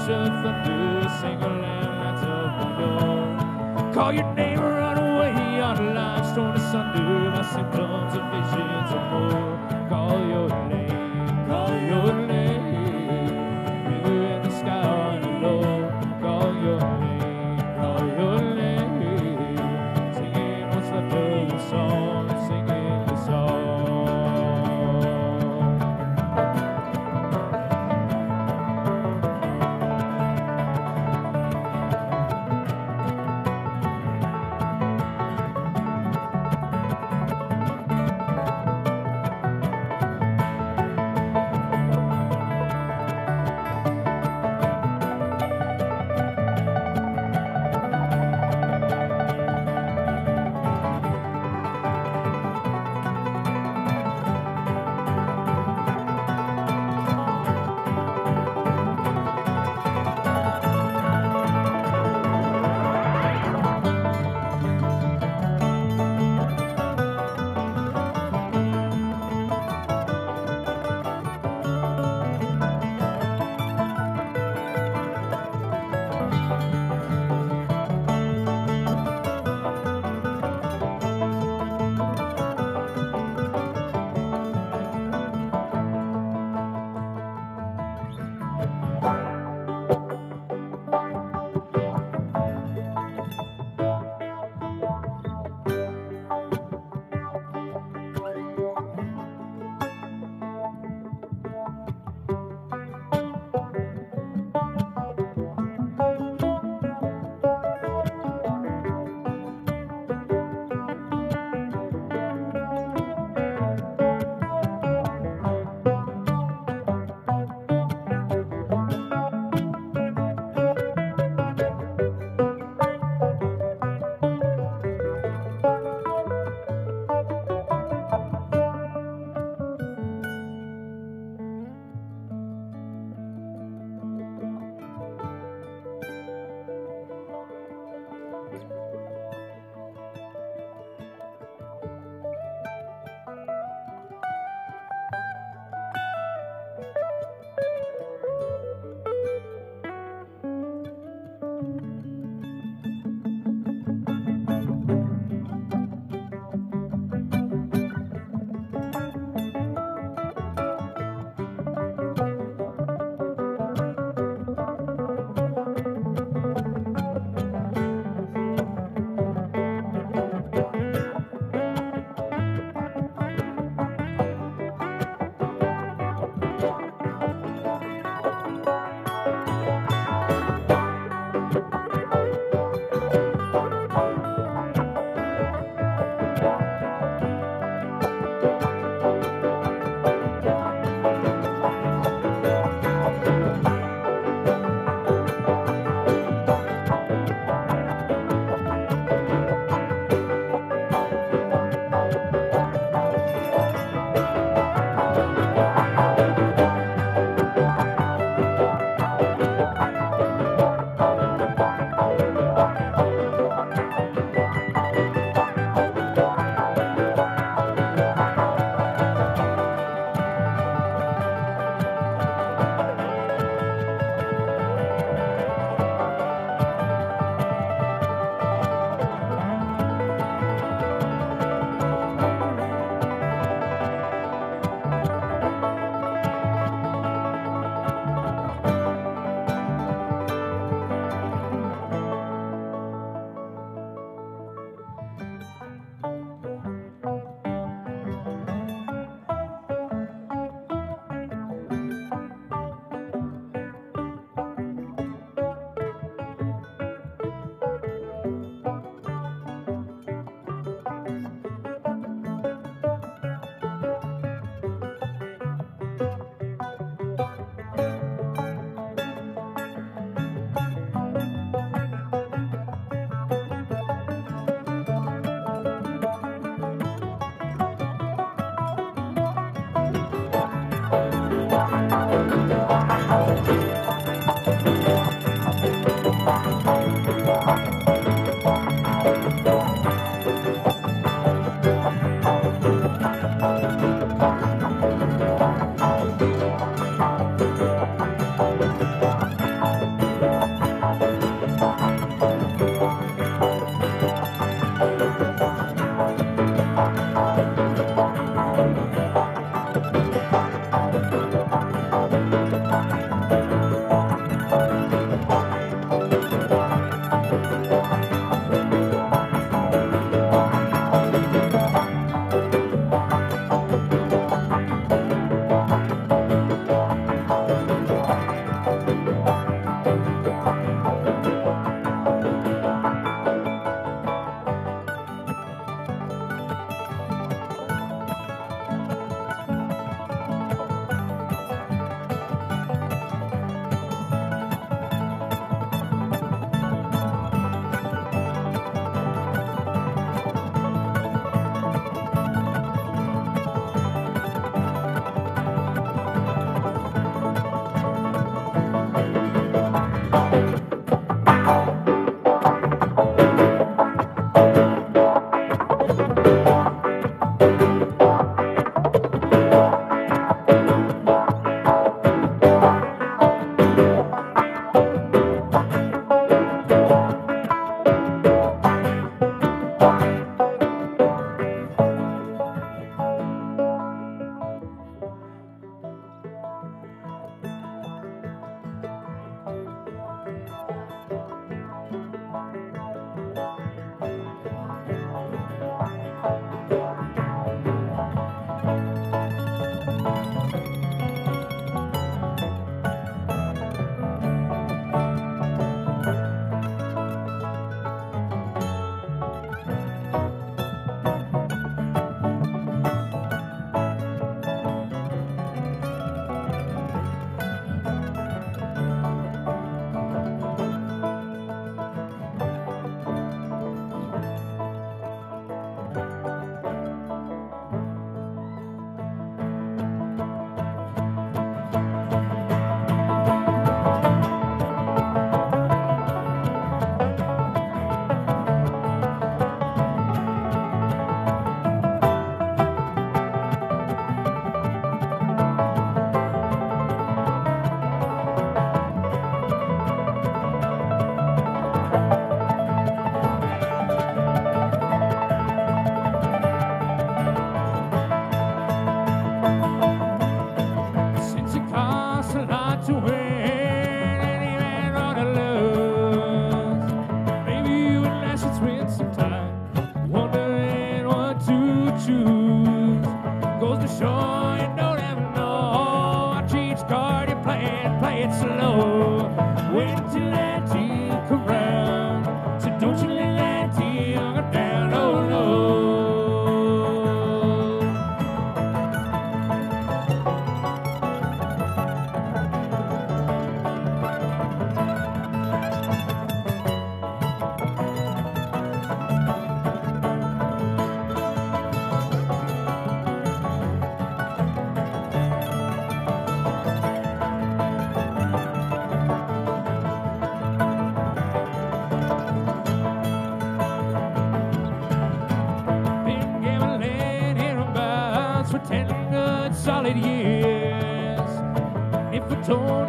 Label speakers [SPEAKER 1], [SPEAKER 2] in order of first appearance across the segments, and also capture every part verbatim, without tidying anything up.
[SPEAKER 1] of thunder, sing a lamb lights up my door. Call your name, run away on life's torn asunder, my symptoms of visions of more. Call your name, call your name, river in the sky on the low. Call your name, call your name, singing what's left of the song, singing the song.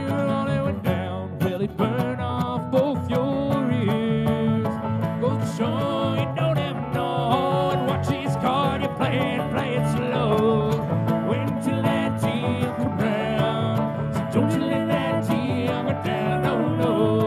[SPEAKER 1] you all it went down. Well, it burned off both your ears. Goes to show you don't ever know. And watch this card you play and play it slow. Wait until that tear come round. So don't you let that tear go down, no, no.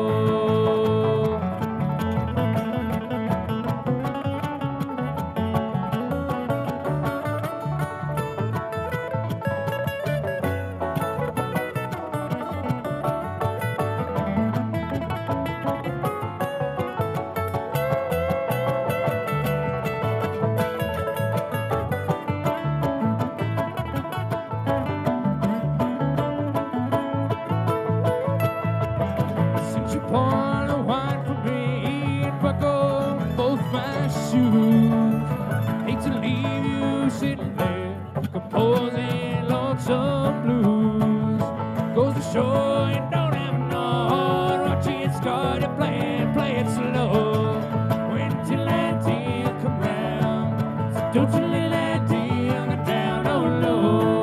[SPEAKER 1] Since you poured the wine for me and buckled both my shoes, hate to leave you sitting there composing lonesome blues. Goes to show you don't have no. Watch it start to play it, play it slow. Wait till that tear come round. So don't you let that tear go down, no, no.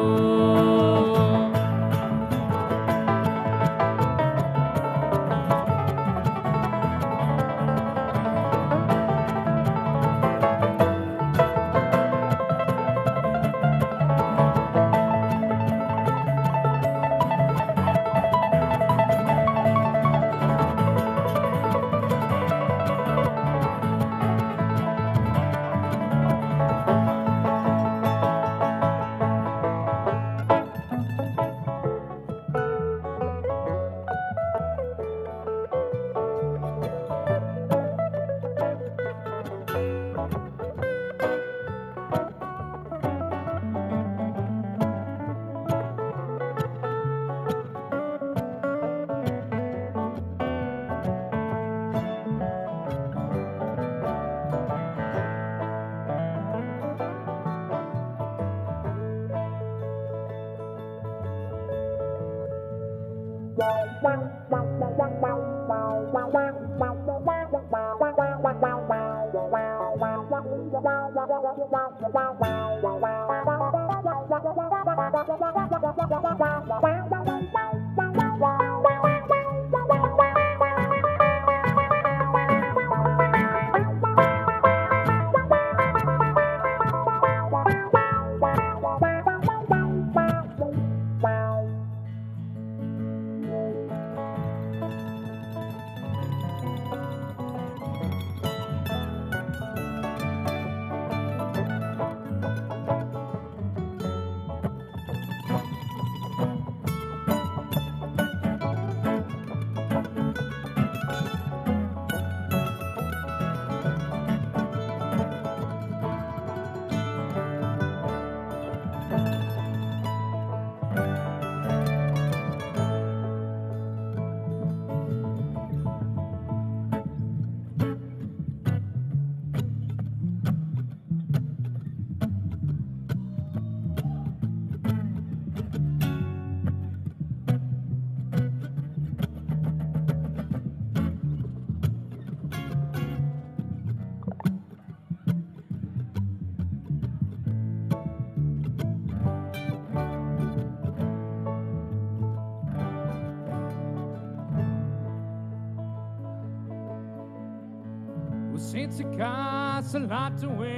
[SPEAKER 1] Since it costs a lot to win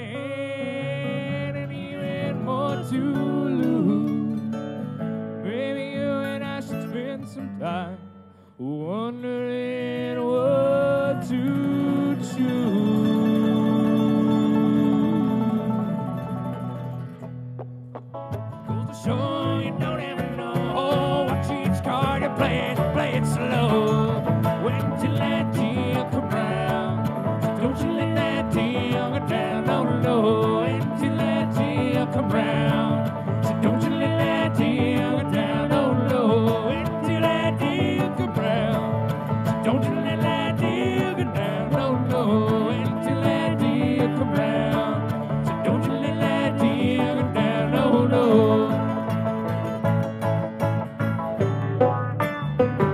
[SPEAKER 1] and even more to lose, maybe you and I should spend some time wondering what to choose. Goes to show you don't ever know. Watch each card you play, play it slow. Wait till that tear come round. Don't you let that tear go down, no, no. Until that tear come round. So don't you let that tear go down, no, no. Until that tear come round. So don't you let that tear go down, no, no. Until that tear come round. So don't you let that tear go down, no, no.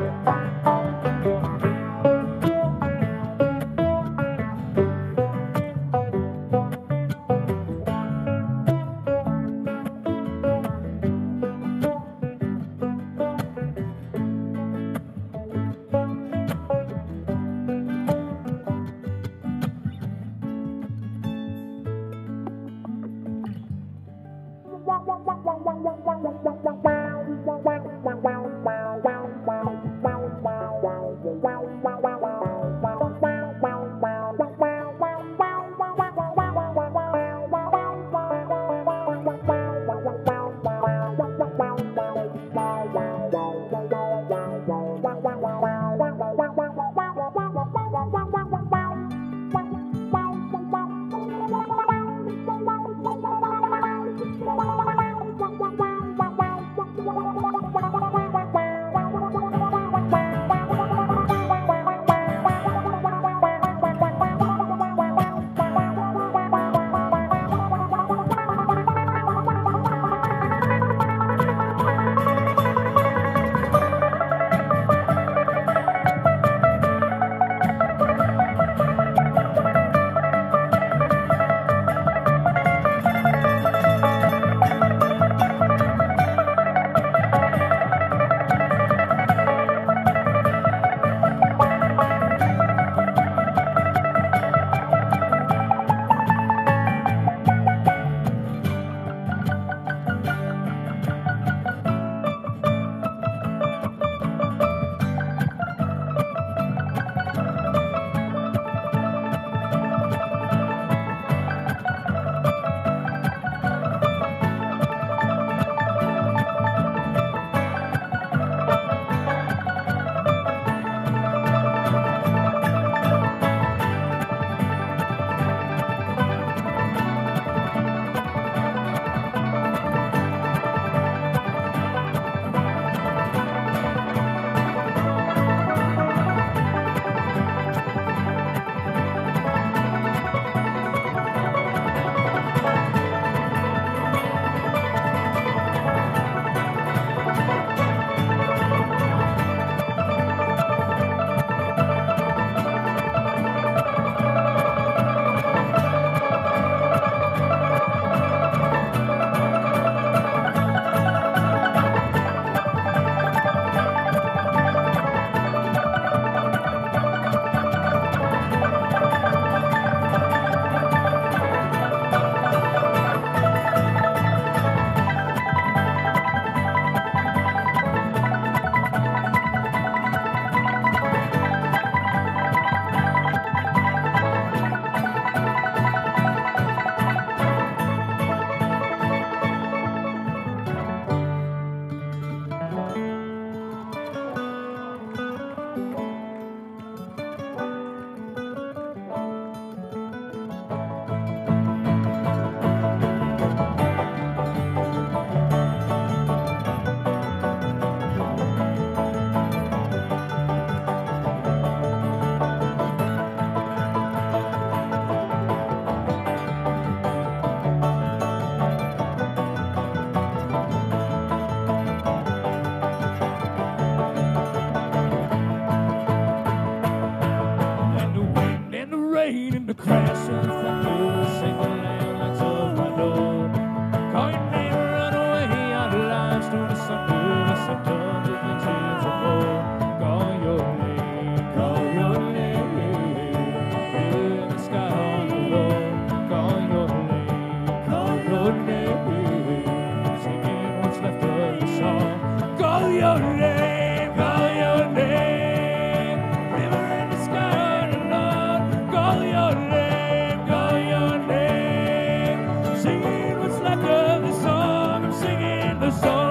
[SPEAKER 1] crash of thunder, sing the land lights of my door. Call your name, run away out of life, stone asunder, the symptoms of visions of more. Call your name, call your name, in the sky on the road. Call your name, call your name, singing what's left of the song. Call your name, call your name, river in the sky on the road. Call your name, call your name, singing what's left of the song. I'm singing the song.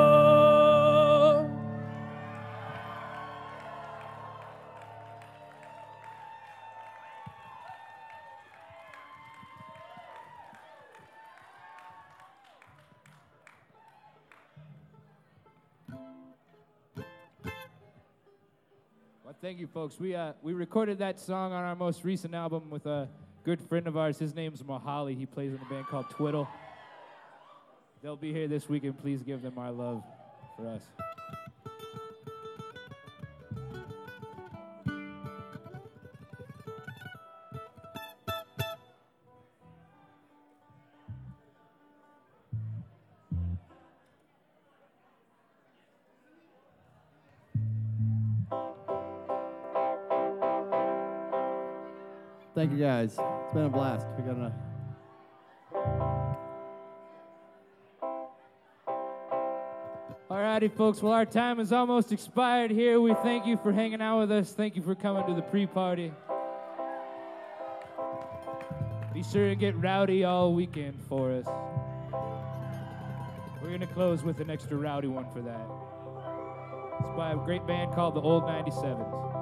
[SPEAKER 1] Well, thank you, folks. We uh we recorded that song on our most recent album with a good friend of ours. His name's Mohali. He plays in a band called Twiddle. They'll be here this weekend. Please give them our love for us.
[SPEAKER 2] Thank you, guys. It's been a blast. We got a
[SPEAKER 1] Alrighty, folks. Well, our time is almost expired here. We thank you for hanging out with us. Thank you for coming to the pre-party. Be sure to get rowdy all weekend for us. We're going to close with an extra rowdy one for that. It's by a great band called the Old ninety-sevens.